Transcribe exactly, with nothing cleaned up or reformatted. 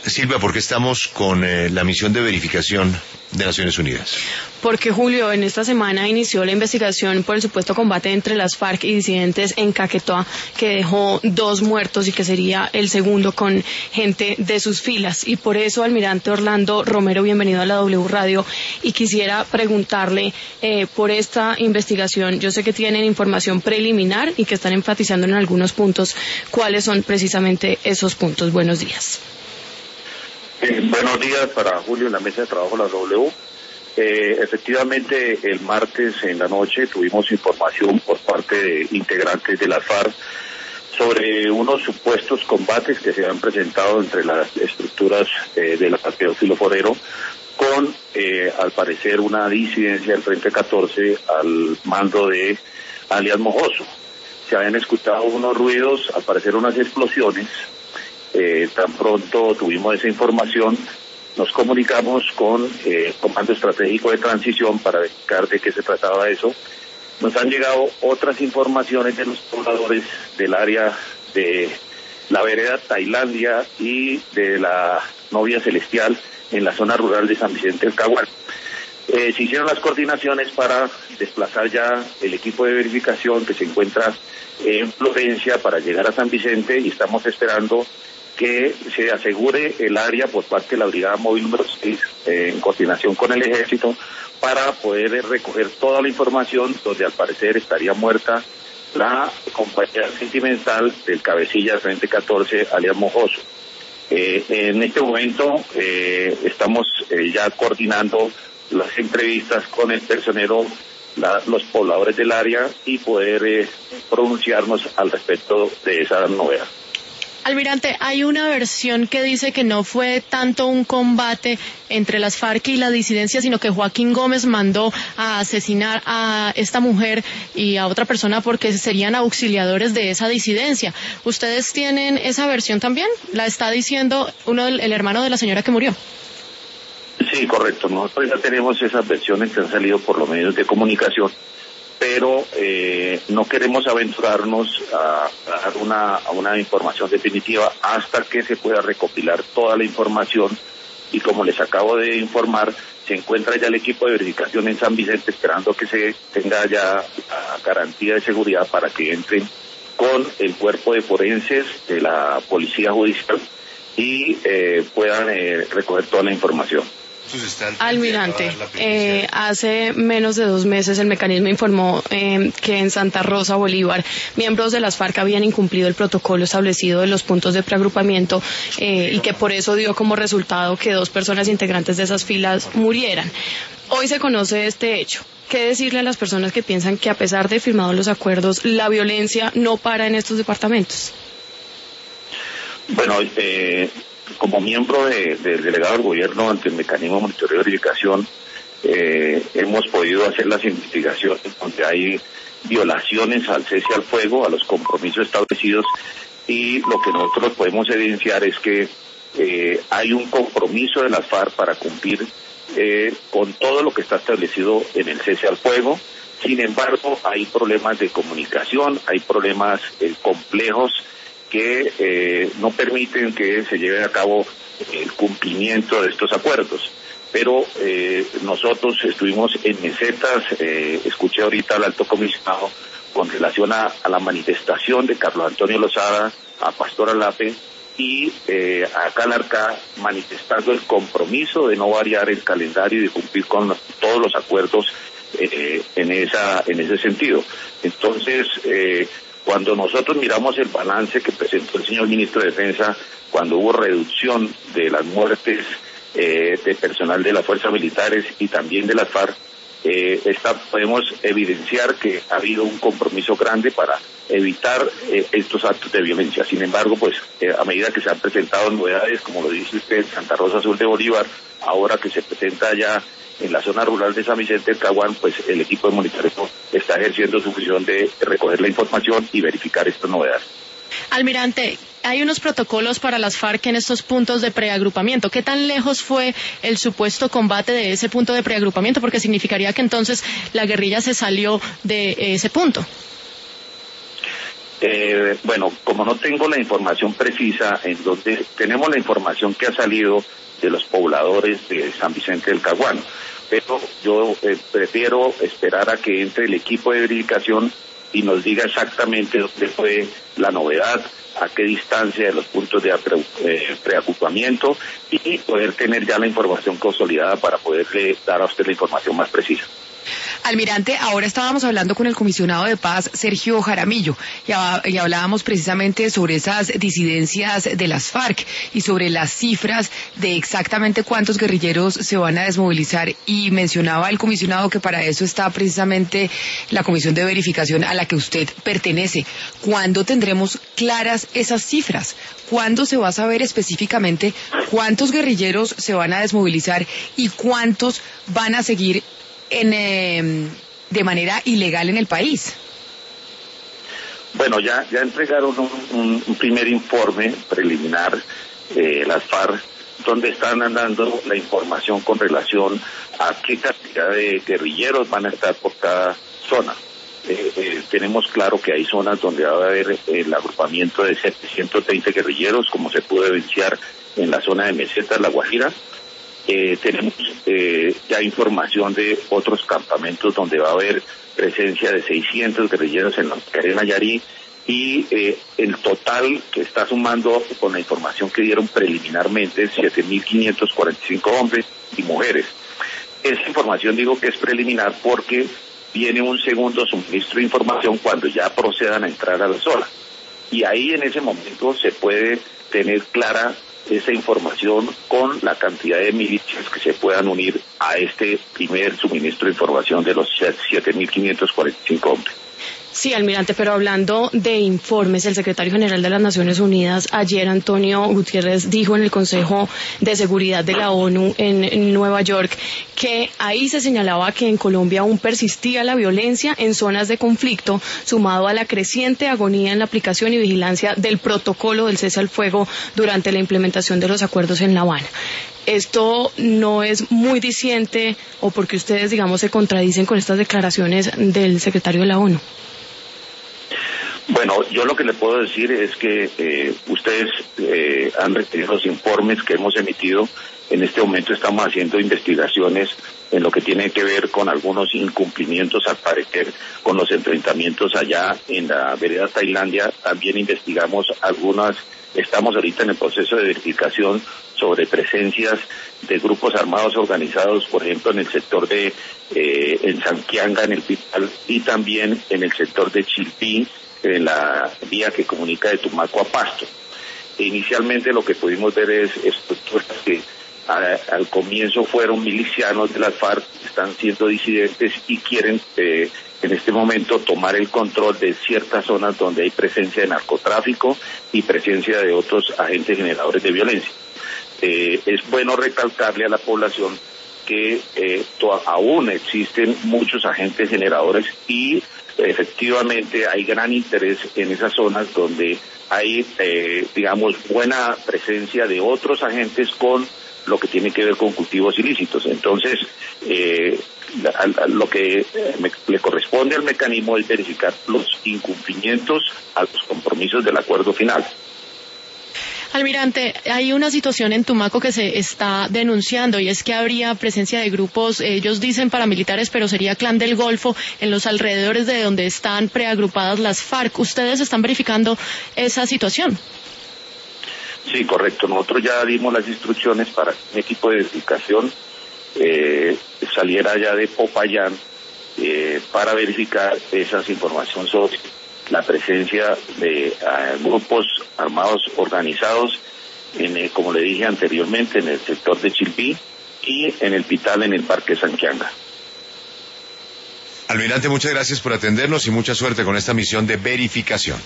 Silvia, ¿por qué estamos con eh, la misión de verificación de Naciones Unidas? Porque, Julio, en esta semana inició la investigación por el supuesto combate entre las FARC y disidentes en Caquetá, que dejó dos muertos y que sería el segundo con gente de sus filas. Y por eso, almirante Orlando Romero, bienvenido a la W Radio, y quisiera preguntarle eh, por esta investigación. Yo sé que tienen información preliminar y que están enfatizando en algunos puntos. ¿Cuáles son precisamente esos puntos? Buenos días. Eh, buenos días para Julio en la mesa de trabajo de la W. Eh, efectivamente, el martes en la noche tuvimos información por parte de integrantes de la FARC sobre unos supuestos combates que se han presentado entre las estructuras eh, del Partido Filoforero con, eh, al parecer, una disidencia del Frente catorce al mando de alias Mojoso. Se habían escuchado unos ruidos, al parecer unas explosiones. Eh, tan pronto tuvimos esa información, nos comunicamos con eh, el Comando Estratégico de Transición para verificar de qué se trataba eso. Nos han llegado otras informaciones de los pobladores del área de la vereda Tailandia y de la Novia Celestial en la zona rural de San Vicente del Caguán. Eh, se hicieron las coordinaciones para desplazar ya el equipo de verificación que se encuentra en Florencia para llegar a San Vicente, y estamos esperando que se asegure el área por parte de la Brigada Móvil número seis, eh, en coordinación con el Ejército, para poder recoger toda la información donde al parecer estaría muerta la compañía sentimental del cabecilla del Frente catorce, alias Mojoso. Eh, en este momento eh, estamos eh, ya coordinando las entrevistas con el personero, la, los pobladores del área, y poder eh, pronunciarnos al respecto de esa novedad. Almirante, hay una versión que dice que no fue tanto un combate entre las FARC y la disidencia, sino que Joaquín Gómez mandó a asesinar a esta mujer y a otra persona porque serían auxiliadores de esa disidencia. ¿Ustedes tienen esa versión también? ¿La está diciendo uno el hermano de la señora que murió? Sí, correcto. Nosotros ya tenemos esas versiones que han salido por los medios de comunicación, pero eh, no queremos aventurarnos a, a dar una, a una información definitiva hasta que se pueda recopilar toda la información, y como les acabo de informar, se encuentra ya el equipo de verificación en San Vicente esperando que se tenga ya la garantía de seguridad para que entren con el cuerpo de forenses de la Policía Judicial y eh, puedan eh, recoger toda la información. Almirante, eh, hace menos de dos meses el mecanismo informó eh, que en Santa Rosa, Bolívar, miembros de las FARC habían incumplido el protocolo establecido de los puntos de preagrupamiento eh, y que por eso dio como resultado que dos personas integrantes de esas filas murieran. Hoy se conoce este hecho. ¿Qué decirle a las personas que piensan que a pesar de firmados los acuerdos, la violencia no para en estos departamentos? Bueno, eh... como miembro de, del delegado del gobierno ante el mecanismo de monitoreo y verificación, eh, hemos podido hacer las investigaciones donde hay violaciones al cese al fuego, a los compromisos establecidos, y lo que nosotros podemos evidenciar es que eh, hay un compromiso de las FARC para cumplir eh, con todo lo que está establecido en el cese al fuego. Sin embargo, hay problemas de comunicación, hay problemas eh, complejos que eh, no permiten que se lleve a cabo el cumplimiento de estos acuerdos. Pero eh, nosotros estuvimos en mesetas, eh, escuché ahorita al alto comisionado con relación a, a la manifestación de Carlos Antonio Lozada, a Pastor Alape y eh, a Calarcá, manifestando el compromiso de no variar el calendario y de cumplir con los, todos los acuerdos eh, en esa en ese sentido. Entonces, eh, cuando nosotros miramos el balance que presentó el señor ministro de Defensa, cuando hubo reducción de las muertes eh, de personal de las fuerzas militares y también de las FARC, eh, está, podemos evidenciar que ha habido un compromiso grande para evitar eh, estos actos de violencia. Sin embargo, pues eh, a medida que se han presentado novedades, como lo dice usted, Santa Rosa Sur de Bolívar, ahora que se presenta ya en la zona rural de San Vicente del Caguán, pues el equipo de monitoreo está ejerciendo su función de recoger la información y verificar estas novedades. Almirante, hay unos protocolos para las FARC en estos puntos de preagrupamiento. ¿Qué tan lejos fue el supuesto combate de ese punto de preagrupamiento? Porque significaría que entonces la guerrilla se salió de ese punto. Eh, bueno, como no tengo la información precisa, en donde tenemos la información que ha salido de los pobladores de San Vicente del Caguán, pero yo eh, prefiero esperar a que entre el equipo de verificación y nos diga exactamente dónde fue la novedad, a qué distancia de los puntos de eh, preagrupamiento, y poder tener ya la información consolidada para poderle dar a usted la información más precisa. Almirante, ahora estábamos hablando con el comisionado de paz, Sergio Jaramillo, y, y hablábamos precisamente sobre esas disidencias de las FARC y sobre las cifras de exactamente cuántos guerrilleros se van a desmovilizar, y mencionaba el comisionado que para eso está precisamente la comisión de verificación a la que usted pertenece. ¿Cuándo tendremos claras esas cifras? ¿Cuándo se va a saber específicamente cuántos guerrilleros se van a desmovilizar y cuántos van a seguir En, eh, de manera ilegal en el país? Bueno, ya ya entregaron un, un, un primer informe preliminar, eh, las FARC, donde están dando la información con relación a qué cantidad de guerrilleros van a estar por cada zona. Eh, eh, tenemos claro que hay zonas donde va a haber el agrupamiento de setecientos veinte guerrilleros, como se pudo evidenciar en la zona de Meseta, La Guajira. Eh, tenemos eh, ya información de otros campamentos donde va a haber presencia de seiscientos guerrilleros en la Macarena Yarí, y eh, el total que está sumando con la información que dieron preliminarmente siete mil quinientos cuarenta y cinco hombres y mujeres. Esa información digo que es preliminar porque viene un segundo suministro de información cuando ya procedan a entrar a la zona, y ahí en ese momento se puede tener clara esa información con la cantidad de milicias que se puedan unir a este primer suministro de información de los siete mil quinientos cuarenta y cinco hombres. Sí, almirante, pero hablando de informes, el secretario general de las Naciones Unidas, ayer Antonio Guterres, dijo en el Consejo de Seguridad de la ONU en, en Nueva York que ahí se señalaba que en Colombia aún persistía la violencia en zonas de conflicto, sumado a la creciente agonía en la aplicación y vigilancia del protocolo del cese al fuego durante la implementación de los acuerdos en La Habana. ¿Esto no es muy diciente, o porque ustedes, digamos, se contradicen con estas declaraciones del secretario de la ONU? Bueno, yo lo que le puedo decir es que eh, ustedes eh, han recibido los informes que hemos emitido. En este momento estamos haciendo investigaciones en lo que tiene que ver con algunos incumplimientos, al parecer, con los enfrentamientos allá en la vereda Tailandia. También investigamos algunas, estamos ahorita en el proceso de verificación sobre presencias de grupos armados organizados, por ejemplo, en el sector de, eh, en Sanquianga, en el Pital, y también en el sector de Chilpí, en la vía que comunica de Tumaco a Pasto. E inicialmente lo que pudimos ver es estructuras que a, al comienzo fueron milicianos de las FARC, están siendo disidentes y quieren eh, en este momento tomar el control de ciertas zonas donde hay presencia de narcotráfico y presencia de otros agentes generadores de violencia. Eh, es bueno recalcarle a la población que eh, to- aún existen muchos agentes generadores, y efectivamente hay gran interés en esas zonas donde hay, eh, digamos, buena presencia de otros agentes con lo que tiene que ver con cultivos ilícitos. Entonces, eh, a, a lo que me, le corresponde al mecanismo es verificar los incumplimientos a los compromisos del acuerdo final. Almirante, hay una situación en Tumaco que se está denunciando, y es que habría presencia de grupos, ellos dicen paramilitares, pero sería Clan del Golfo, en los alrededores de donde están preagrupadas las FARC. ¿Ustedes están verificando esa situación? Sí, correcto. Nosotros ya dimos las instrucciones para que un equipo de verificación eh, saliera ya de Popayán eh, para verificar esas informaciones sobre la presencia de uh, grupos armados organizados, en, eh, como le dije anteriormente, en el sector de Chilpí y en el Pital, en el Parque Sanquianga. Almirante, muchas gracias por atendernos y mucha suerte con esta misión de verificación.